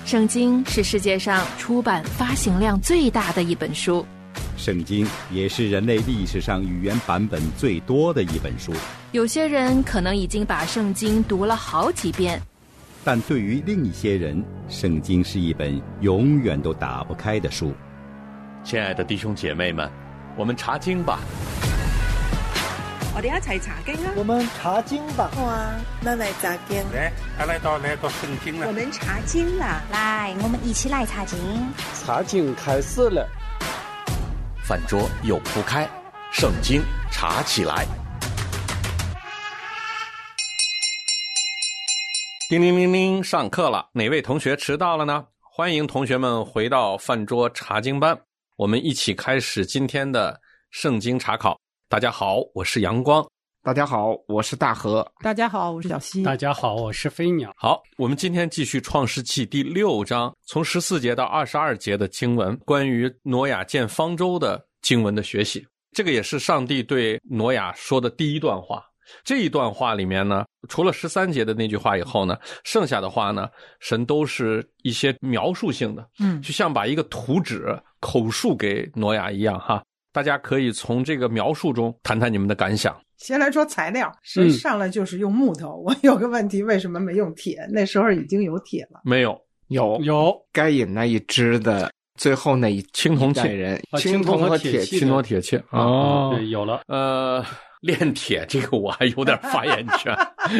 圣经是世界上出版发行量最大的一本书， 圣经也是人类历史上语言版本最多的一本书。 有些人可能已经把圣经读了好几遍， 但对于另一些人，圣经是一本永远都打不开的书。 亲爱的弟兄姐妹们，我们查经吧。 我哋一齊查經啊！ 我們查經吧。 好啊，那來查經。 來到聖經了。 我們查經啦！ 來，我們一起來查經。 查經開始了。 飯桌又鋪開，聖經查起來。叮铃铃铃，上課了，哪位同學遲到了呢？歡迎同學們回到飯桌查經班，我們一起開始今天的聖經查考。大家好，我是陽光。 大家好，我是大河。 大家好，我是小溪。 大家好，我是飞鸟。 好，我们今天继续创世纪第6章，从14节到22节的经文，关于挪亚建方舟的经文的学习。这个也是上帝对挪亚说的第一段话。这一段话里面呢，除了13节的那句话以后呢，剩下的话呢，神都是一些描述性的，就像把一个图纸口述给挪亚一样哈。大家可以从这个描述中谈谈你们的感想。 先来说材料，上来就是用木头。我有个问题，为什么没用铁？那时候已经有铁了。 没有， 有该隐那一支的最后那一青铜器人，青铜和铁器， 青铜铁器哦，对，有了。 炼铁这个我还有点发言权。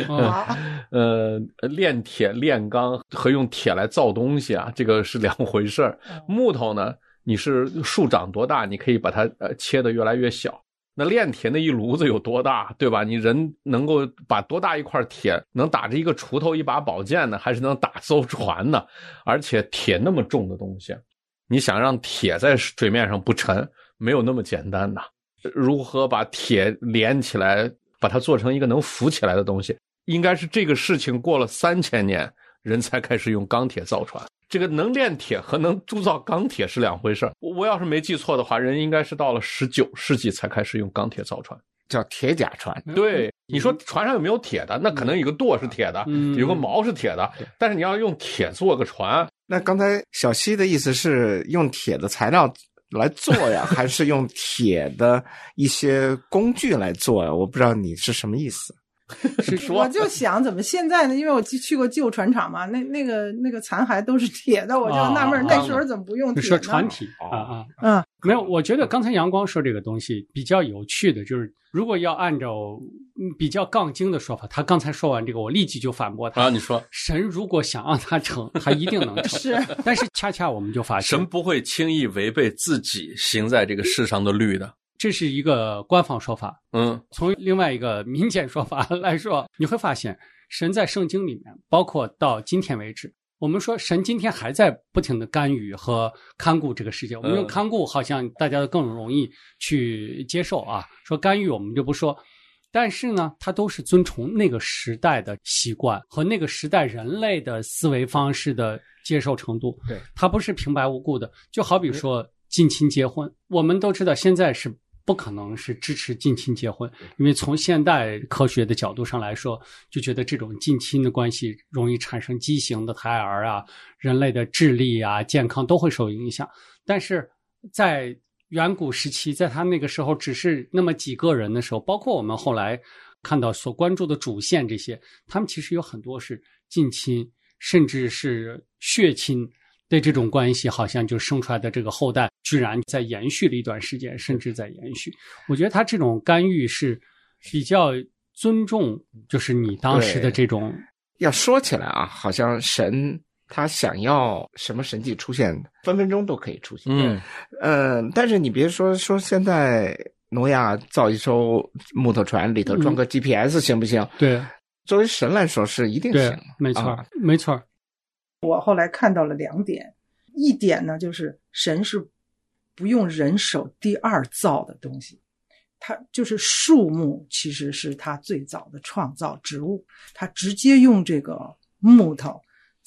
炼铁炼钢和用铁来造东西啊，这个是两回事儿。木头呢，你是树长多大，你可以把它切得越来越小。那炼铁那一炉子有多大，对吧？你人能够把多大一块铁能打着一个锄头一把宝剑呢，还是能打艘船呢？而且铁那么重的东西，你想让铁在水面上不沉，没有那么简单的。如何把铁连起来，把它做成一个能浮起来的东西，应该是这个事情过了3000年人才开始用钢铁造船。这个能炼铁和能铸造钢铁是两回事。我要是没记错的话，人应该是到了19世纪才开始用钢铁造船， 叫铁甲船。 对，你说船上有没有铁的？那可能有个舵是铁的，有个锚是铁的，但是你要用铁做个船。 那刚才小溪的意思是用铁的材料来做呀，还是用铁的一些工具来做呀？我不知道你是什么意思。 我就想怎么现在呢？因为我去过旧船厂嘛，那个残骸都是铁的，我就纳闷那时候怎么不用铁呢？ 你说船体没有。我觉得刚才阳光说这个东西比较有趣的，就是如果要按照比较杠精的说法，他刚才说完这个，我立即就反驳他。 你说神如果想让他成，他一定能成。 是， 但是恰恰我们就发现， 神不会轻易违背自己行在这个世上的律的。 这是一个官方说法。从另外一个民间说法来说，你会发现神在圣经里面，包括到今天为止，我们说神今天还在不停的干预和看顾这个世界。我们用看顾好像大家更容易去接受啊，说干预我们就不说，但是呢，它都是遵从那个时代的习惯和那个时代人类的思维方式的接受程度。 对， 它不是平白无故的。就好比说近亲结婚，我们都知道现在是不可能是支持近亲结婚，因为从现代科学的角度上来说，就觉得这种近亲的关系容易产生畸形的胎儿啊，人类的智力啊、健康都会受影响。但是在远古时期，在他那个时候只是那么几个人的时候，包括我们后来看到所关注的主线这些，他们其实有很多是近亲，甚至是血亲的这种关系，好像就生出来的这个后代居然在延续了一段时间，甚至在延续。我觉得他这种干预是比较尊重，就是你当时的这种。 要说起来啊，好像神他想要什么神迹出现，分分钟都可以出现。但是你别说现在挪亚造一艘木头船，里头装个 GPS 行不行？ 对， 作为神来说是一定行。 对，没错，没错。 我后来看到了2点，一点呢就是神是不用人手第二造的东西，它就是树木其实是他最早的创造植物，他直接用这个木头造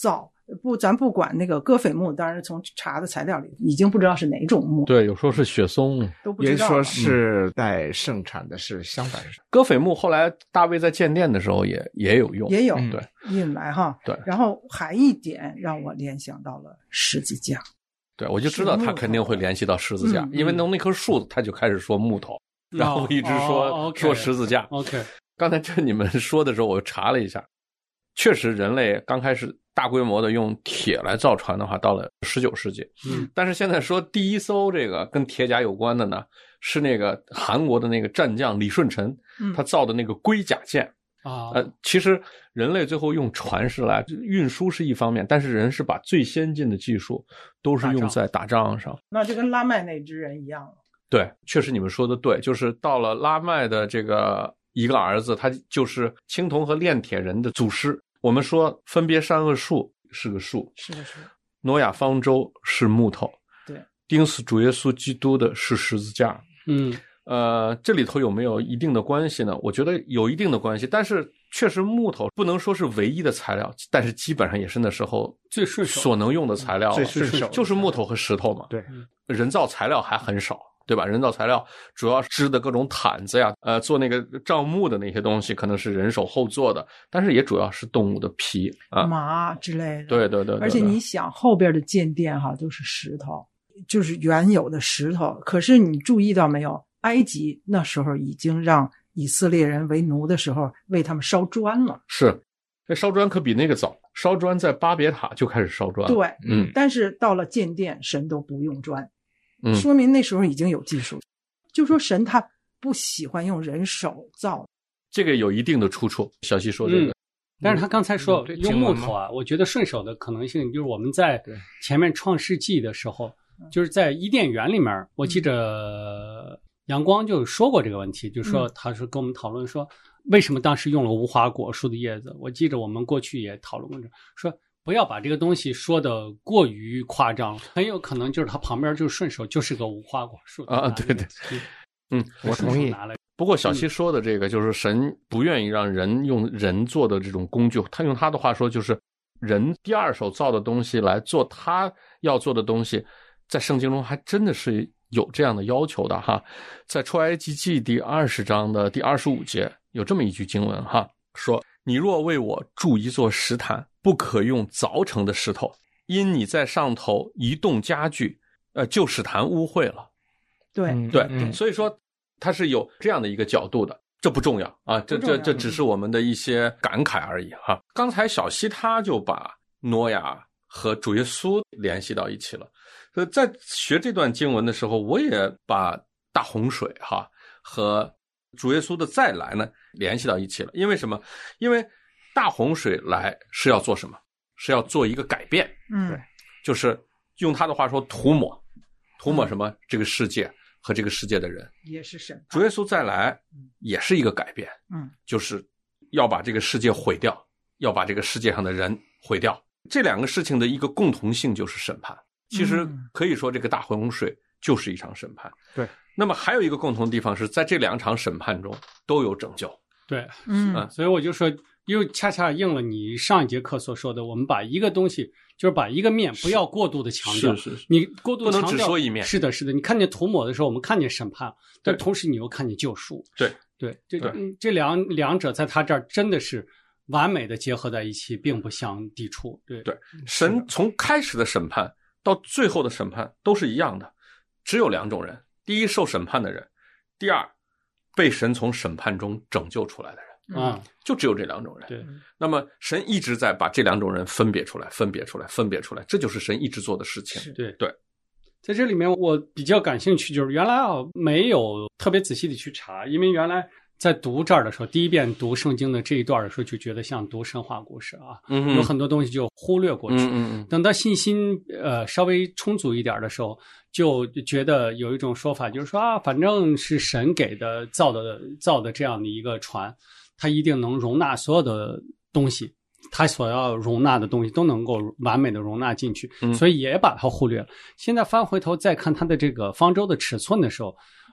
咱不管那个戈斐木，当然从查的材料里已经不知道是哪种木。 对，有说是雪松， 都不知道。 也说是在盛产的是相反是戈斐木，后来大卫在建殿的时候也有用， 也有对运来哈。 对， 然后还一点让我联想到了十字架。 对，我就知道他肯定会联系到十字架，因为那棵树他就开始说木头，然后一直说十字架。 OK， 刚才这你们说的时候，我查了一下，确实人类刚开始大规模的用铁来造船的话，到了19世纪。但是现在说第一艘这个跟铁甲有关的呢，是那个韩国的那个战将李舜臣，他造的那个龟甲舰。其实人类最后用船是来运输是一方面，但是人是把最先进的技术都是用在打仗上。 那就跟拉麦那支人一样了。 对，确实你们说的对，就是到了拉麦的这个一个儿子，他就是青铜和炼铁人的祖师。我们说分别善恶树是个树， 是的是的。 挪亚方舟是木头， 对， 钉死主耶稣基督的是十字架。这里头有没有一定的关系呢？我觉得有一定的关系，但是确实木头不能说是唯一的材料，但是基本上也是那时候最顺手所能用的材料， 最顺手就是木头和石头嘛。 对， 人造材料还很少，对吧？人造材料主要织的各种毯子呀，做那个帐幕的那些东西，可能是人手后做的，但是也主要是动物的皮啊、 麻之类的。 对对对。 而且你想后边的建殿哈都是石头，就是原有的石头。可是你注意到没有？埃及那时候已经让以色列人为奴的时候为他们烧砖了。 是，这烧砖可比那个早，烧砖在巴别塔就开始烧砖了。 对，但是到了建殿，神都不用砖，说明那时候已经有技术。就说神他不喜欢用人手造， 这个有一定的出处。小西说这个， 但是他刚才说用木头啊，我觉得顺手的可能性就是我们在前面创世纪的时候，就是在伊甸园里面，我记着阳光就说过这个问题，就说他是跟我们讨论说为什么当时用了无花果树的叶子。我记着我们过去也讨论过，说不要把这个东西说的过于夸张，很有可能就是它旁边就是顺手就是个无花果树啊。对对， 我同意。 不过小西说的这个就是神不愿意让人用人做的这种工具，他用他的话说就是人第二手造的东西来做他要做的东西，在圣经中还真的是有这样的要求的哈。在出埃及记第20章的第25节有这么一句经文哈，说你若为我筑一座石坛，不可用凿成的石头，因你在上头移动家具，就使坛污秽了。对，所以说它是有这样的一个角度的，这不重要啊，这只是我们的一些感慨而已哈。刚才小西他就把挪亚和主耶稣联系到一起了。在学这段经文的时候，我也把大洪水哈和主耶稣的再来呢联系到一起了。因为什么？因为大洪水来是要做什么？是要做一个改变。对，就是用他的话说涂抹什么？这个世界和这个世界的人也是神。 主耶稣再来也是一个改变。就是要把这个世界毁掉，要把这个世界上的人毁掉。这两个事情的一个共同性就是审判。其实可以说这个大洪水就是一场审判。 对， 那么还有一个共同的地方是在这两场审判中都有拯救。 对，所以我就说又恰恰应了你上一节课所说的，我们把一个东西就是把一个面不要过度的强调。 是你过度强调不能只说一面。 是的你看见涂抹的时候我们看见审判，但同时你又看见救赎。对，这两者在他这儿真的是完美的结合在一起，并不相抵触。对， 神从开始的审判到最后的审判都是一样的，只有两种人：第一，受审判的人；第二，被神从审判中拯救出来的人。就只有这两种人。 对， 那么神一直在把这两种人分别出来，这就是神一直做的事情。 对，在这里面我比较感兴趣，就是原来没有特别仔细的去查，因为原来在读这儿的时候，第一遍读圣经的这一段的时候，就觉得像读神话故事啊，有很多东西就忽略过去。等到信心稍微充足一点的时候，就觉得有一种说法，就是说反正是神给的造的这样的一个船，它一定能容纳所有的东西，它所要容纳的东西都能够完美的容纳进去，所以也把它忽略了。现在翻回头再看它的这个方舟的尺寸的时候，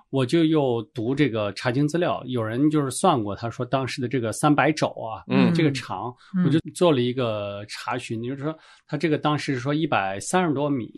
我就又读这个查经资料，有人就是算过，他说当时的这个300肘啊，这个长，我就做了一个查询，就是说他这个当时是说130多米。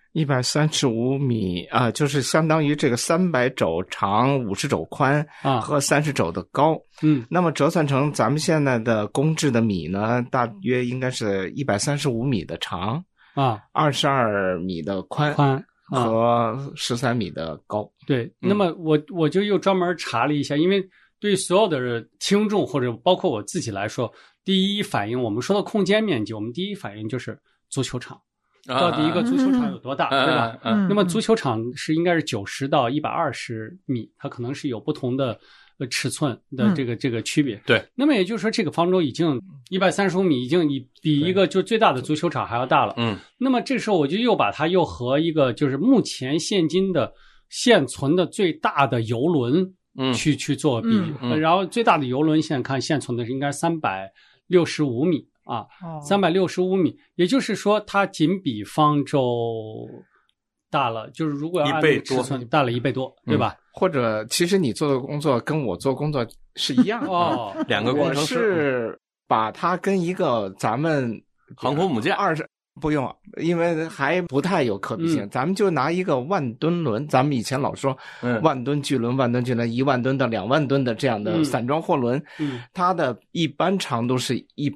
135米啊，就是相当于这个300肘长，50肘宽啊，和30肘的高。那么折算成咱们现在的公制的米呢，大约应该是135米的长啊，22米的宽和13米的高。 对，那么我就又专门查了一下，因为对所有的听众或者包括我自己来说，第一反应我们说到空间面积，我们第一反应就是足球场。到底一个足球场有多大，对吧？那么足球场是应该是90到120米，它可能是有不同的尺寸的这个区别。 对。 那么也就是说，这个方舟已经135米，已经比一个就最大的足球场还要大了。那么这时候我就又把它又和一个就是目前现今的现存的最大的游轮去做比喻。然后最大的游轮现在看现存的是应该365米。365米，也就是说它仅比方舟大了，就是如果要按尺寸大了1倍多，对吧？ 或者其实你做的工作跟我做工作是一样的两个工程师， 我是把它跟一个咱们航空母舰不用，因为还不太有可比性。咱们就拿一个万吨轮，咱们以前老说万吨巨轮、万吨巨轮，1万吨到2万吨的这样的散装货轮，它的一般长度是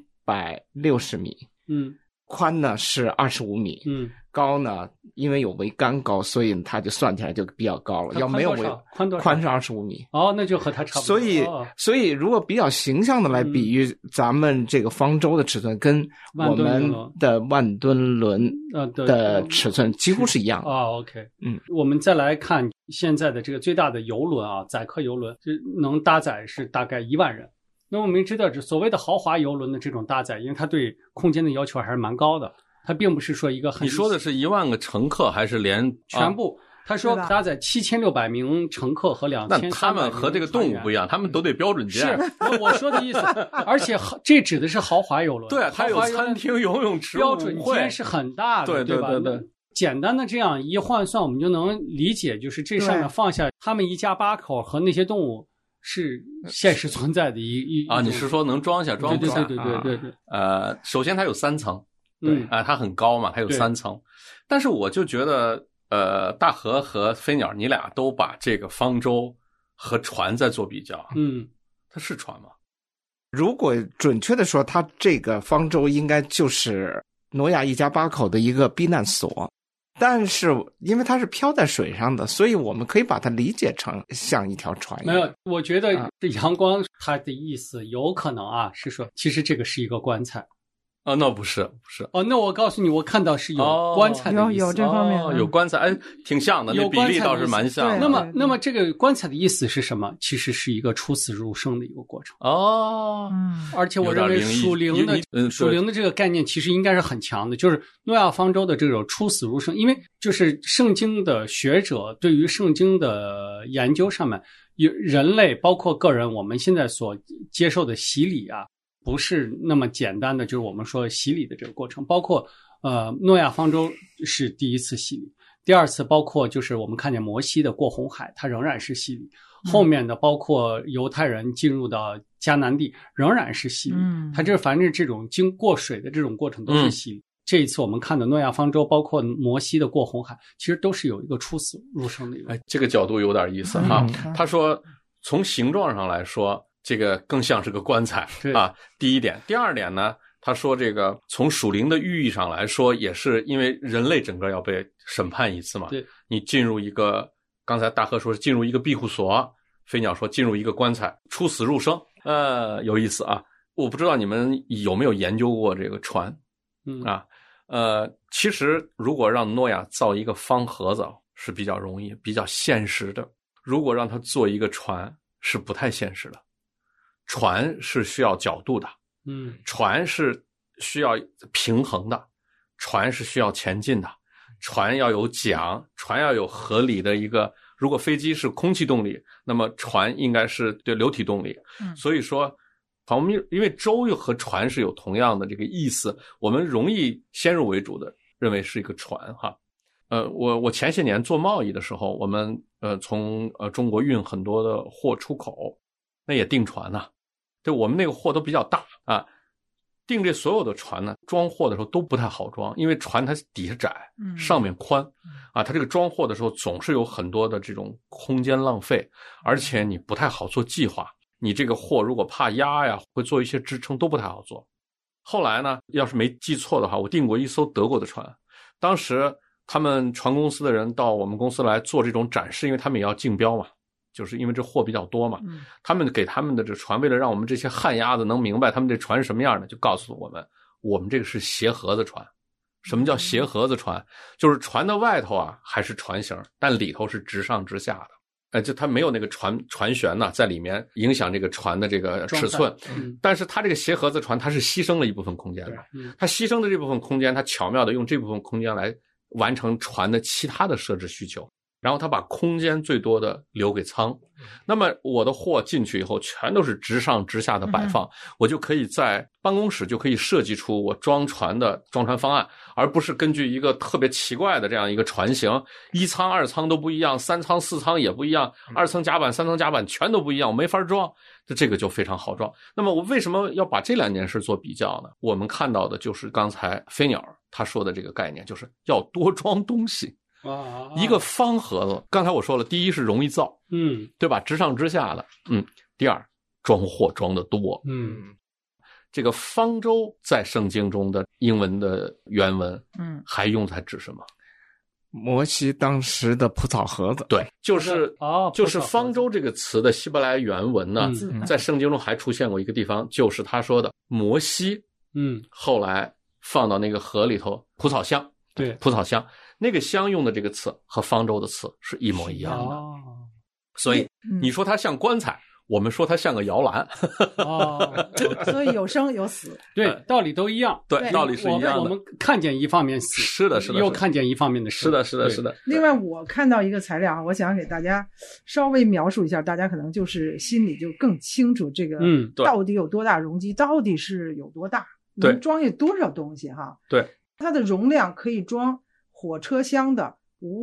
160米，宽呢是25米，高呢因为有桅杆高，所以它就算起来就比较高了。要没有宽是25米。 哦，那就和它差不多。 所以如果比较形象的来比喻咱们这个方舟的尺寸，跟我们的万吨轮的尺寸几乎是一样的。 OK， 我们再来看现在的这个最大的游轮啊，载客游轮，就能搭载是大概1万人。那么我们知道，这所谓的豪华游轮的这种搭载，因为它对空间的要求还是蛮高的，它并不是说一个很。 你说的是1万个乘客还是连全部？他说搭载7600名乘客和2300名。 那他们和这个动物不一样，他们都得标准件。 是，我说的意思。而且这指的是豪华游轮。 对，它有餐厅、游泳池、 标准间是很大的，对吧？ 对。 简单的这样一换算，我们就能理解，就是这上面放下他们一家8口和那些动物。是现实存在的你是说能装下装不下？ 对。 首先它有3层，对它很高嘛，它有3层。但是我就觉得，大河和飞鸟，你俩都把这个方舟和船在做比较，它是船吗？ 如果准确的说，它这个方舟应该就是挪亚一家8口的一个避难所。但是因为它是漂在水上的，所以我们可以把它理解成像一条船一样。 没有，我觉得这阳光它的意思有可能是说，其实这个是一个棺材。 那不是。 那我告诉你，我看到是有棺材的意思。 有这方面有棺材，挺像的，那比例倒是蛮像的。 那么这个棺材的意思是什么？其实是一个出死入生的一个过程。而且我认为属灵的这个概念其实应该是很强的，就是诺亚方舟的这种出死入生，因为就是圣经的学者对于圣经的研究上面，人类包括个人，我们现在所接受的洗礼不是那么简单的，就是我们说洗礼的这个过程，包括诺亚方舟是第一次洗礼，第二次包括就是我们看见摩西的过红海，它仍然是洗礼，后面的包括犹太人进入到迦南地仍然是洗礼，它这反正这种经过水的这种过程都是洗礼。这一次我们看的诺亚方舟，包括摩西的过红海，其实都是有一个出死入生的一个。 这个角度有点意思哈。他说从形状上来说，这个更像是个棺材第一点。第二点呢，他说这个从属灵的寓意上来说，也是因为人类整个要被审判一次嘛。 对， 你进入一个，刚才大河说是进入一个庇护所，飞鸟说进入一个棺材，出死入生。有意思啊。我不知道你们有没有研究过这个船其实如果让诺亚造一个方盒子是比较容易比较现实的，如果让他做一个船是不太现实的。船是需要角度的，船是需要平衡的，船是需要前进的，船要有桨，船要有合理的一个，如果飞机是空气动力，那么船应该是对流体动力。所以说我们因为舟和船是有同样的这个意思，我们容易先入为主的认为是一个船哈。 我前些年做贸易的时候，我们从中国运很多的货出口，那也订船呐，就我们那个货都比较大啊。订这所有的船呢，装货的时候都不太好装，因为船它底下窄，上面宽，啊，它这个装货的时候总是有很多的这种空间浪费，而且你不太好做计划，你这个货如果怕压呀，会做一些支撑都不太好做。后来呢，要是没记错的话，我订过一艘德国的船，当时他们船公司的人到我们公司来做这种展示，因为他们也要竞标嘛。就是因为这货比较多嘛，他们给他们的这船，为了让我们这些旱鸭子能明白他们这船是什么样的，就告诉我们这个是鞋盒子船。什么叫鞋盒子船？就是船的外头啊还是船型，但里头是直上直下的，就它没有那个船舷呢在里面影响这个船的这个尺寸，但是它这个鞋盒子船它是牺牲了一部分空间的，它牺牲的这部分空间，它巧妙的用这部分空间来完成船的其他的设置需求。然后他把空间最多的留给舱，那么我的货进去以后全都是直上直下的摆放，我就可以在办公室就可以设计出我装船方案，而不是根据一个特别奇怪的这样一个船型，1舱2舱都不一样，3舱4舱也不一样，2层甲板3层甲板全都不一样，我没法装，这个就非常好装。那么我为什么要把这2件事做比较呢？我们看到的就是刚才飞鸟他说的这个概念，就是要多装东西。一个方盒子，刚才我说了，第一是容易造，对吧？直上直下的，第二装货装得多，这个方舟在圣经中的英文的原文，还用在指什么？ 摩西当时的蒲草盒子， 对，就是方舟这个词的希伯来原文呢，在圣经中还出现过一个地方，就是他说的摩西，后来放到那个河里头，蒲草箱， 对， 蒲草箱。那个箱用的这个词和方舟的词是一模一样的，所以你说它像棺材，我们说它像个摇篮， 所以有生有死， 对，道理都一样， 对，道理是一样的。 我们看见一方面死， 是的， 又看见一方面的是的，是的，是的。 另外，我看到一个材料，我想给大家稍微描述一下，大家可能就是心里就更清楚这个到底有多大容积，到底是有多大，能装下多少东西哈？ 对， 它的容量可以装火车厢的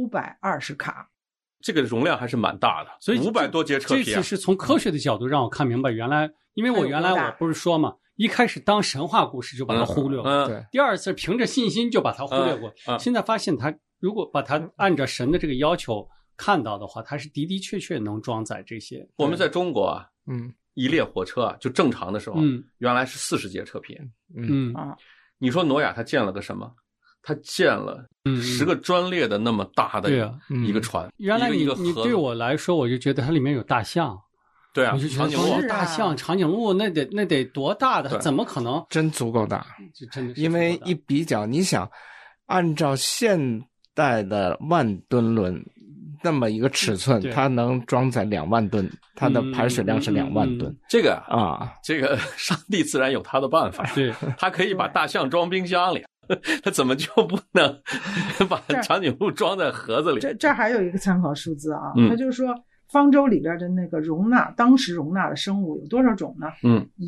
520卡， 这个容量还是蛮大的，所以500多节车皮。 这次是从科学的角度让我看明白，原来因为我不是说嘛，一开始当神话故事就把它忽略了，第二次凭着信心就把它忽略过，现在发现它如果把它按照神的这个要求看到的话，它是的的确确能装载这些。 我们在中国啊，一列火车啊，就正常的时候，原来是40节车皮，你说挪亚他建了个什么？他建了10个专列的那么大的一个船， 原来你对我来说，我就觉得它里面有大象， 对啊， 我就觉得大象、长颈鹿那得多大的，怎么可能？ 真足够大， 真的是因为一比较，你想按照现代的万吨轮那么一个尺寸，它能装载2万吨，它的排水量是2万吨。 这个上帝自然有他的办法， 对， 他可以把大象装冰箱里。他怎么就不能把长颈鹿装在盒子里？ 这还有一个参考数字啊，他就是说方舟里边的那个当时容纳的生物有多少种呢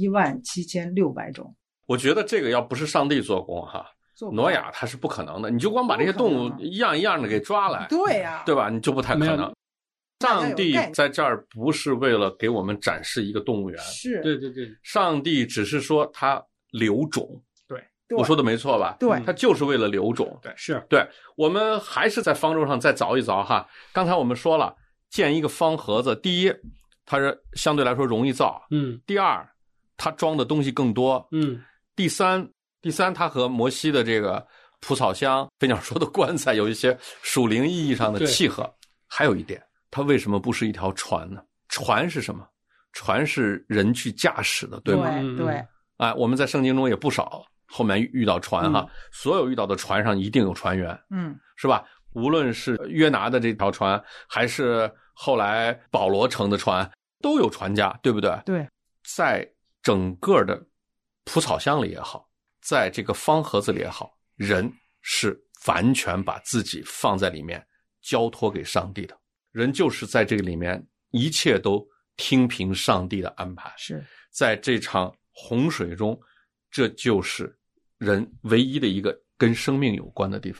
？17600种。 我觉得这个要不是上帝做工哈，挪亚他是不可能的。你就光把这些动物一样一样的给抓来， 对呀， 对吧？你就不太可能。上帝在这儿不是为了给我们展示一个动物园， 是， 对， 上帝只是说他留种。我说的没错吧？ 对， 它就是为了留种。 对，是对。我们还是在方舟上再凿一凿哈。刚才我们说了，建一个方盒子，第一，它是相对来说容易造，第二，它装的东西更多，第三，它和摩西的这个蒲草箱，飞鸟说的棺材有一些属灵意义上的契合。还有一点，它为什么不是一条船呢？船是什么？船是人去驾驶的，对吗？ 对。 哎，我们在圣经中也不少。后面遇到船哈，所有遇到的船上一定有船员，是吧？无论是约拿的这条船，还是后来保罗乘的船，都有船家，对不对？ 对， 在整个的蒲草箱里也好，在这个方盒子里也好，人是完全把自己放在里面，交托给上帝的。人就是在这个里面，一切都听凭上帝的安排。 是在这场洪水中，这就是人唯一的一个跟生命有关的地方。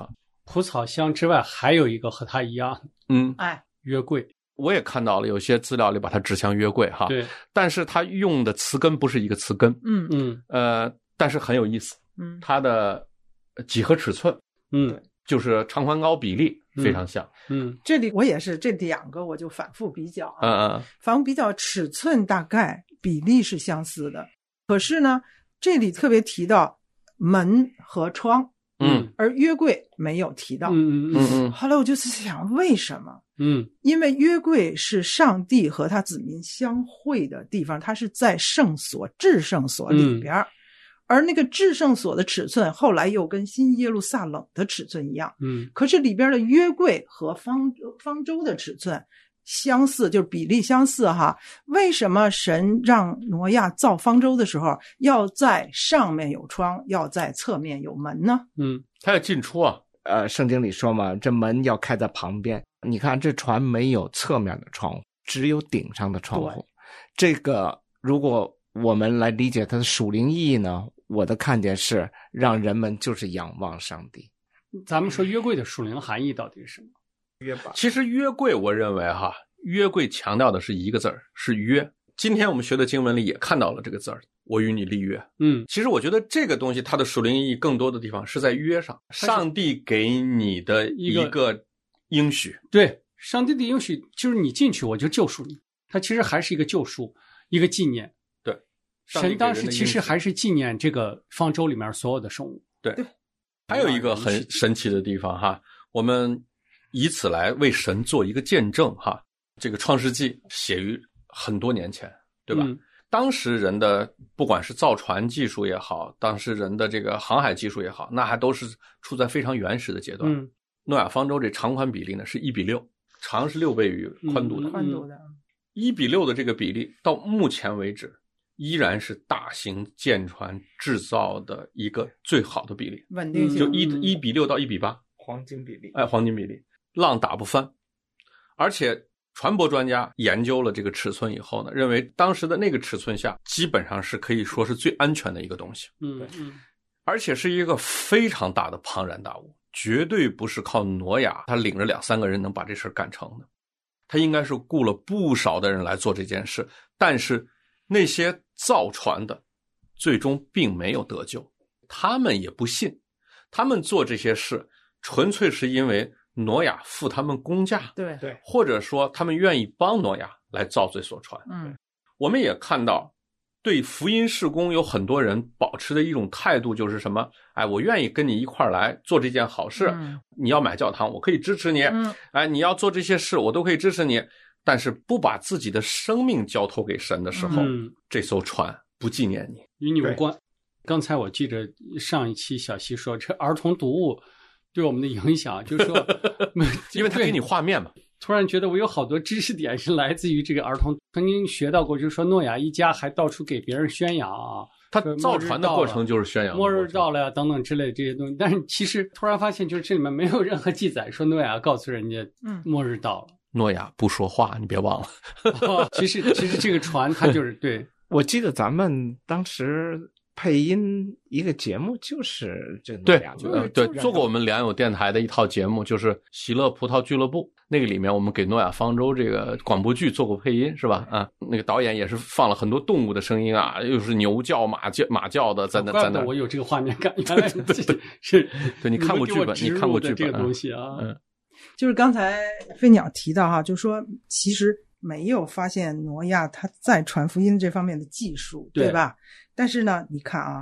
蒲草箱之外，还有一个和它一样，约柜。 我也看到了有些资料里把它指向约柜哈， 对， 但是它用的词根不是一个词根，但是很有意思，它的几何尺寸，就是长宽高比例非常像， 这里我也是这2个我就反复比较反复比较尺寸大概比例是相似的，可是呢，这里特别提到门和窗，而约柜没有提到，后来我就想为什么？因为约柜是上帝和他子民相会的地方，它是在圣所至圣所里边，而那个至圣所的尺寸后来又跟新耶路撒冷的尺寸一样，可是里边的约柜和方舟的尺寸相似，就是比例相似哈。为什么神让挪亚造方舟的时候要在上面有窗，要在侧面有门呢？ 它要进出啊。 圣经里说嘛，这门要开在旁边。你看这船没有侧面的窗户，只有顶上的窗户。这个如果我们来理解它的属灵意义呢，我的看点是让人们就是仰望上帝。 咱们说约柜的属灵含义到底是什么？ 其实约柜我认为哈，约柜强调的是一个字儿，是约。今天我们学的经文里也看到了这个字儿，我与你立约。其实我觉得这个东西它的属灵意义更多的地方是在约上，上帝给你的一个应许。 对，上帝的应许就是你进去我就救赎你，它其实还是一个救赎，一个纪念。 对， 神当时其实还是纪念这个方舟里面所有的生物。 对，还有一个很神奇的地方哈，我们以此来为神做一个见证哈。这个创世纪写于很多年前，对吧？当时人的不管是造船技术也好，当时人的这个航海技术也好，那还都是处在非常原始的阶段。诺亚方舟这长宽比例呢是1:6，长是6倍于宽度的。1:6的这个比例到目前为止依然是大型舰船制造的一个最好的比例， 稳定性就1:6到1:8， 黄金比例。 黄金比例，浪打不翻。而且船舶专家研究了这个尺寸以后呢，认为当时的那个尺寸下基本上是可以说是最安全的一个东西。而且是一个非常大的庞然大物，绝对不是靠挪亚他领着2-3个人能把这事干成的，他应该是雇了不少的人来做这件事，但是那些造船的最终并没有得救，他们也不信，他们做这些事纯粹是因为挪亚付他们工价， 对， 或者说他们愿意帮挪亚来造这艘船。我们也看到对福音事工有很多人保持的一种态度就是什么，我愿意跟你一块儿来做这件好事，你要买教堂我可以支持你，你要做这些事我都可以支持你，但是不把自己的生命交托给神的时候，这艘船不纪念你， 与你无关。刚才我记着上一期小溪说这儿童读物对我们的影响，就是说因为他给你画面嘛， 突然觉得我有好多知识点是来自于这个儿童，曾经学到过，就是说诺亚一家还到处给别人宣扬啊， 他造船的过程就是宣扬末日到了呀等等之类的这些东西，但是其实突然发现就是这里面没有任何记载说诺亚告诉人家末日到了。 诺亚不说话，你别忘了。 其实这个船它就是对， 我记得咱们当时配音一个节目就是这个对，做过我们良友电台的一套节目，就是喜乐葡萄俱乐部，那个里面我们给诺亚方舟这个广播剧做过配音，是吧？那个导演也是放了很多动物的声音啊，又是牛叫马叫的，在那怪不得我有这个画面感，原来是对，你看过剧本，你看过剧本这个东西啊。 就是刚才飞鸟提到哈，就是说其实没有发现挪亚他在传福音这方面的技术，对吧？但是呢，你看啊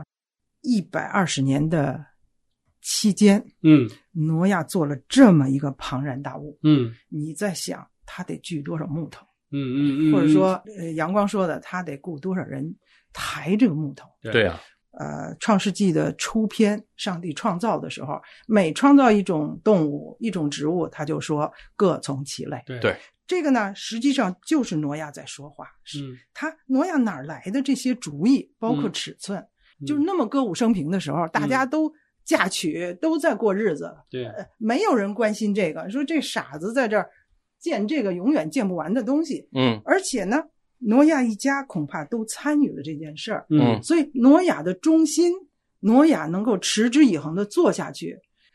，120年的期间，挪亚做了这么一个庞然大物，你在想他得锯多少木头，或者说阳光说的，他得雇多少人抬这个木头， 对啊。 创世纪的初篇，上帝创造的时候，每创造一种动物、一种植物，他就说各从其类。 对， 这个呢，实际上就是挪亚在说话。他挪亚哪来的这些主意，包括尺寸，就是那么歌舞升平的时候，大家都嫁娶，都在过日子。 对， 没有人关心这个，说这傻子在这儿建这个永远建不完的东西。而且呢，挪亚一家恐怕都参与了这件事儿，所以挪亚的忠心，挪亚能够持之以恒的做下去，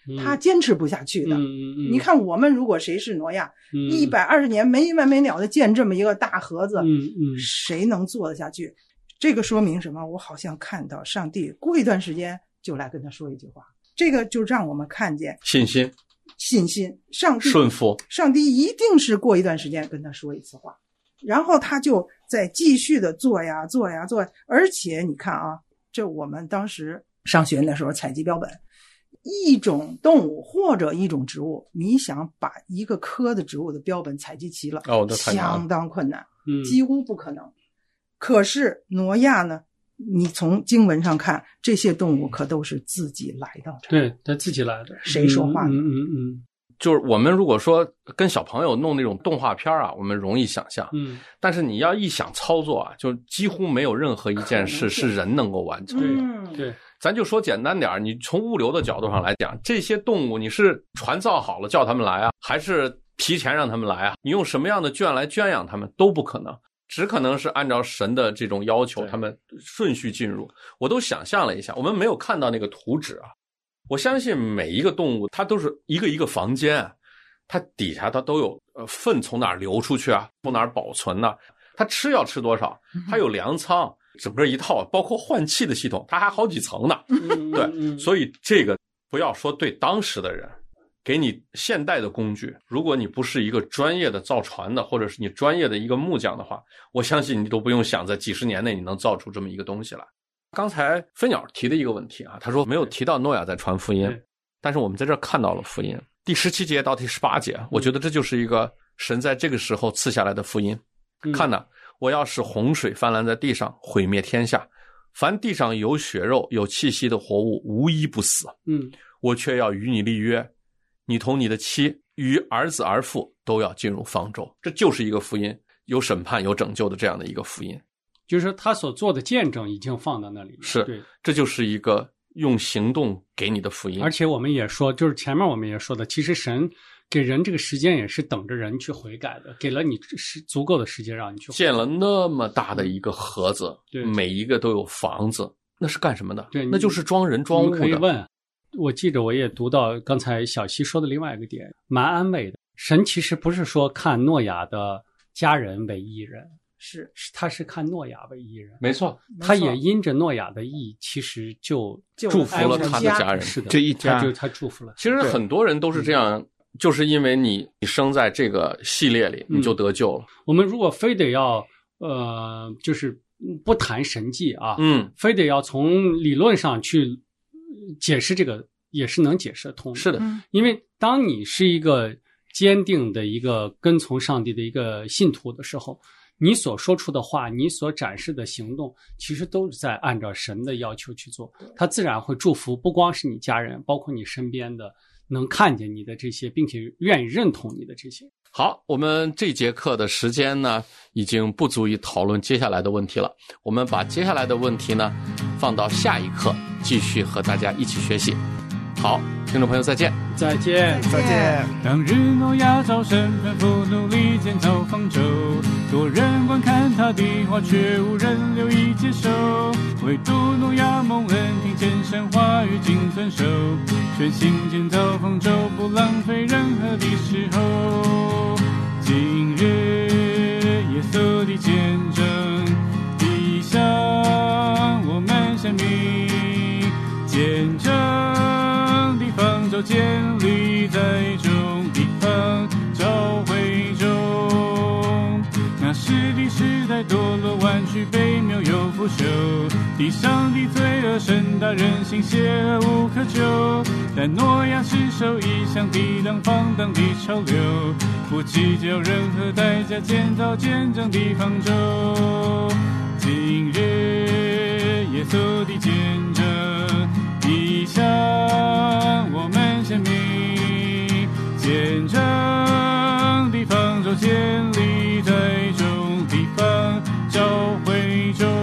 他坚持不下去的。你看我们如果谁是挪亚，120年没完没了的建这么一个大盒子，谁能做得下去？这个说明什么？我好像看到上帝过一段时间就来跟他说一句话，这个就让我们看见信心， 上帝顺服， 上帝一定是过一段时间跟他说一次话，然后他就再继续的做呀。而且你看啊，这我们当时上学的时候采集标本，一种动物或者一种植物，你想把一个科的植物的标本采集齐了，相当困难，几乎不可能。可是挪亚呢，你从经文上看，这些动物可都是自己来到这儿， 对，他自己来的， 谁说话呢？ 就是我们如果说跟小朋友弄那种动画片啊，我们容易想象，但是你要一想操作啊，就几乎没有任何一件事是人能够完成的。 对， 咱就说简单点，你从物流的角度上来讲，这些动物你是船造好了叫他们来啊，还是提前让他们来啊？你用什么样的圈来圈养他们都不可能，只可能是按照神的这种要求，他们顺序进入。我都想象了一下，我们没有看到那个图纸啊。我相信每一个动物它都是一个一个房间，它底下它都有粪从哪儿流出去啊，从哪儿保存呢？它吃要吃多少？它有粮仓，整个一套包括换气的系统，它还好几层呢。对，所以这个不要说对当时的人，给你现代的工具，如果你不是一个专业的造船的，或者是你专业的一个木匠的话，我相信你都不用想在几十年内你能造出这么一个东西来。刚才飞鸟提的一个问题啊，他说没有提到诺亚在传福音，但是我们在这儿看到了福音。第17节到第18节，我觉得这就是一个神在这个时候赐下来的福音。看哪，我要使洪水泛滥在地上，毁灭天下，凡地上有血肉有气息的活物无一不死。我却要与你立约，你同你的妻与儿子儿妇都要进入方舟。这就是一个福音，有审判有拯救的这样的一个福音。 就是说他所做的见证已经放到那里， 是， 对， 这就是一个用行动给你的福音。 而且我们也说，就是前面我们也说的，其实神给人这个时间也是等着人去悔改的，给了你足够的时间让你去悔改。 建了那么大的一个盒子，每一个都有房子，那是干什么的？对，那就是装人装物的。 可以问，我记着我也读到刚才小西说的另外一个点，蛮安慰的。神其实不是说看诺亚的家人为义人，他是看诺亚为义人， 没错， 他也因着诺亚的义，其实就祝福了他的家人， 是的， 这一家他祝福了。 其实很多人都是这样，就是因为你生在这个系列里，你就得救了。 我们如果非得要就是不谈神迹啊，非得要从理论上去解释这个，也是能解释得通的。 是的， 因为当你是一个坚定的一个跟从上帝的一个信徒的时候，你所说出的话，你所展示的行动，其实都是在按照神的要求去做，他自然会祝福不光是你家人，包括你身边的能看见你的这些，并且愿意认同你的这些。 好，我们这节课的时间呢，已经不足以讨论接下来的问题了，我们把接下来的问题呢放到下一课继续和大家一起学习。好，听众朋友再见。 再见。 当日诺亚早晨吩咐努力建造方舟，多人观看他的话，却无人留意接受，唯独诺亚蒙恩听见神话语尽遵守，全心建造方舟，不浪费任何的时候。今日耶稣的见证地向我们显明，见证方舟建立在众地方教会中，那时的时代堕落弯曲被谬有腐朽，地上的罪恶甚大，人心邪恶无可救，但诺亚是手一向抵挡放荡的潮流，不计较任何代价建造见证的方舟。今日耶稣的见证地向我们显明，见证的方舟建立在众地方教会中，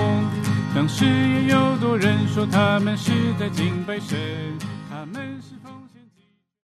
当时也有多人说他们是在敬拜神，他们是否